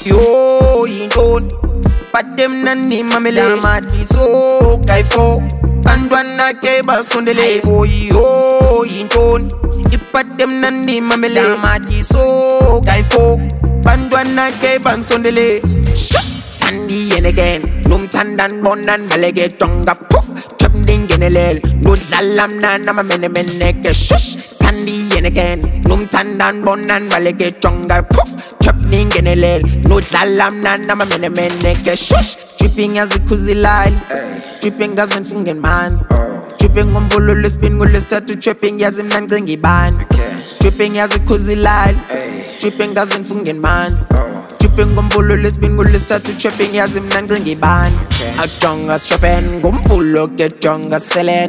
yo yintoni Pate mnandi mamele mati so kaifo Bandwana ke basondele yo yintoni Ipate mnandi mamele mati so kaifo Bandwana ke bansondele Shush Tandi yen again Num tandan bonan balege tonga puff Chapding genelel No zalam na nama mene ke shush Tandi yen again Num tandan bonan balege tonga puff Chapding genelel No zalam na nama mene ke shush Dripping as a kuzilal Dripping as in fungen mans Dripping on volole spin gule start to tripping as in man gringi ban Dripping as a kuzilal Dripping as in fungen mans Dripping on volole spin gule start to tripping as in man gringi ban A jonga strapping gum full get jonga selling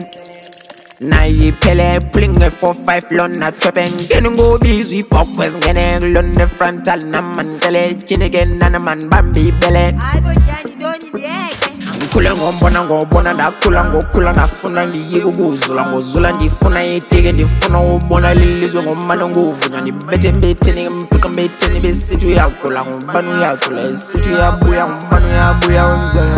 Na yi pele pulling a 4-5 lona trapping Getting go busy pop was getting lon the frontal na man tele Kinnigan na man bambi belly I boy Johnny don't need the egg Kulango bona da kulango kulana funa ndi yego zulango zulandi funa yetege ndi funa ubona lilizwe ngomano nguvunya ni bete ni mpika bete ni besitu ya kulango banu ya kula situ ya buya mbanu ya buya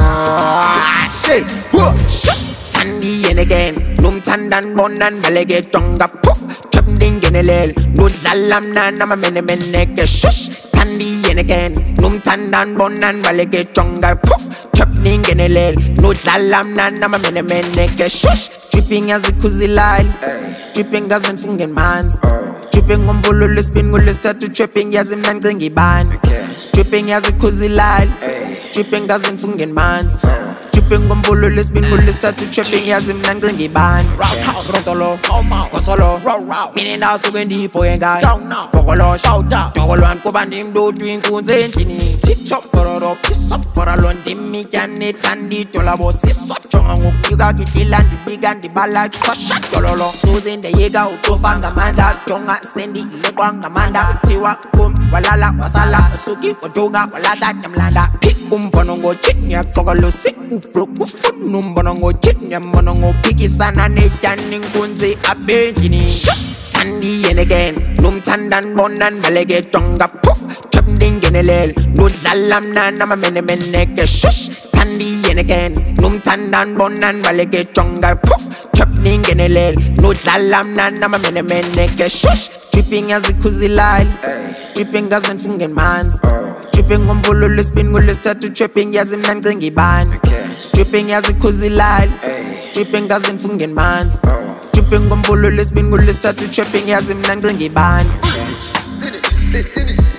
unza shit shush Tandi yen again Num tandan bonan balege tonga puff Chapding genelel No zalam na nama mene ke shush Tandi yen again Num tandan bonan balege tonga puff Chapding genelel No zalam na nama mene ke shush Dripping as a kuzilal Dripping as in fungen mans Dripping on volole spin gule start to tripping as in man gringi ban Dripping as a kuzilal Dripping as in fungen mans Dripping on volole spin gule start to tripping as in man gringi ban Roundhouse Rotolo Kosolo Meaning now so gen deep oyen guy Pokolo Shouta Togolo and Kobandim do doing kunze enchini Tip-top Kororo Piss off Koralon Dimmi Jane Tandi Tolabo Sis up Chongangu Yuga Gichilan The big and the ballad Koshat Tololo Susan the Yega Utofanga Manda Tonga Sendi Lekwanga Manda Tiwa Kum Walala Wasala Suki Otoga Walata Tamlanda Pik Bonongo Chitnya Kogalo Sik Ufro Kufun Bonongo Chitnya Monongo Piki Sana Nechaning Kunze Abenjini Shush Tandi yen again Num tandan bonan balege tonga puff Chapding genelel No zalam na nama mene ke shush Tandi yen again Num tandan bonan balege tonga puff Chapding genelel No zalam na nama mene ke shush Dripping as a kuzilal Dripping as in fungen mans Dripping on volole spin gule start to tripping as in man gringi ban Dripping as a kuzilal Dripping as in fungen mans Dripping on volole spin gule start to tripping as in man gringi ban